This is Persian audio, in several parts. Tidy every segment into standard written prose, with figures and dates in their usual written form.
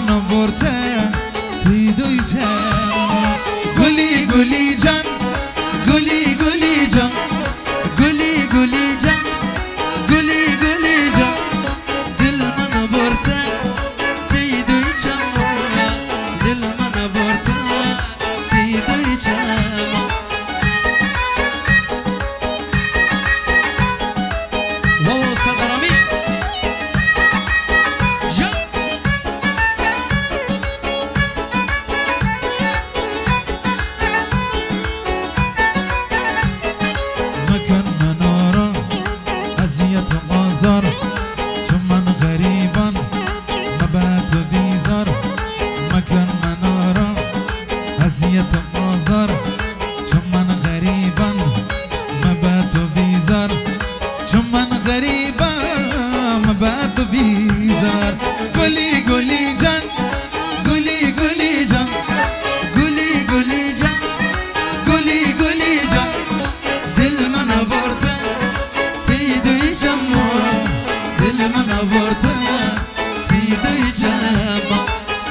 منو برده دیدوی چما گلی گلی جان گلی گلی جان گلی گلی جان گلی گلی جان دل منو برده دیدوی چما دل منو برده دیدوی چما وو صدرمی مکن منارا اذیت آزار چون من غریبان مبعد و بیزار مکن منارا اذیت آزار چون من غریبان مبعد و بیزار چون من غریبان مبعد و بیزار گلی گلی جان گلی گلی جان گلی گلی جان گلی گلی جان دل منو برده دیدوی چما دل منو برده دیدوی چما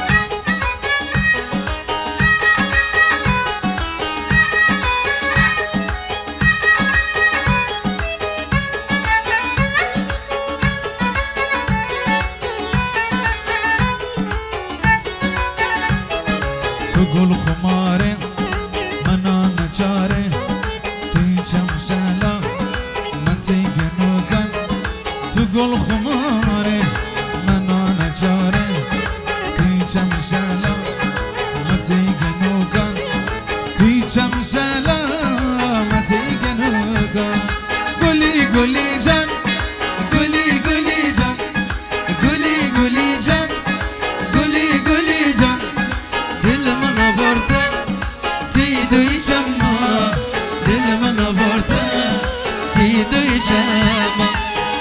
تو گل خماره منا نچاره توی چمشلا من تیگه نوکن تو گل خماره منا نچاره توی چمشلا من تیگه نوکن توی چمشلا من تیگه نوکن گلی گلی جان گلی گلی جان گلی گلی جان گلی گلی جان دل منو برده دیدوی چما دل منو برده دیدوی چما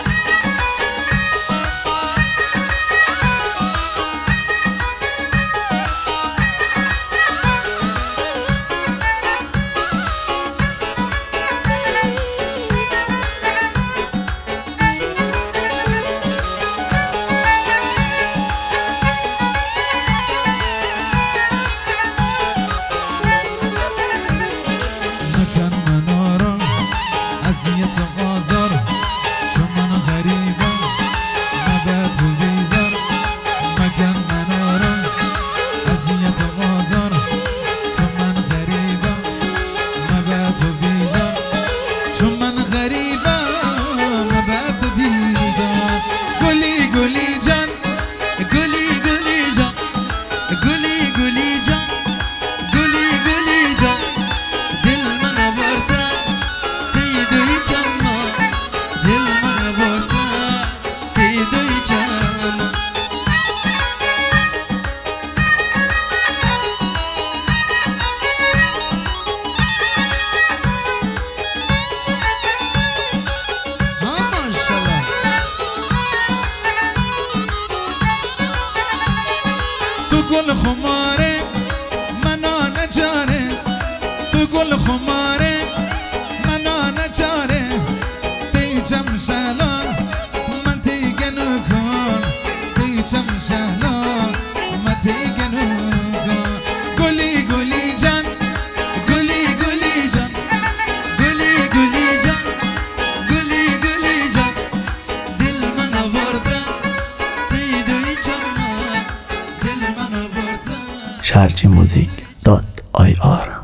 مکن منارا اذیت آزار چون من غریبم مبعد و بیزار مکن منارا اذیت آزار چون من غریبم مبعد و بیزار چون من غریبم مبعد و بیزار گلی گلی جان گلی گلی جان گلی گلی جان گلی گلی جان دل منو برده دیدوی چما دل منو برده دیدوی چما ماشاءالله تو گل خماره منا نچاره تو گل خماره منا نچاره تی چمشلا من تیگه نکن تی چمشلا من تیگه نکن گلی گلی جان گلی گلی جان گلی گلی جان گلی گلی جان دل منو برده دیدوی چما دل منو برده sharjmusic.ir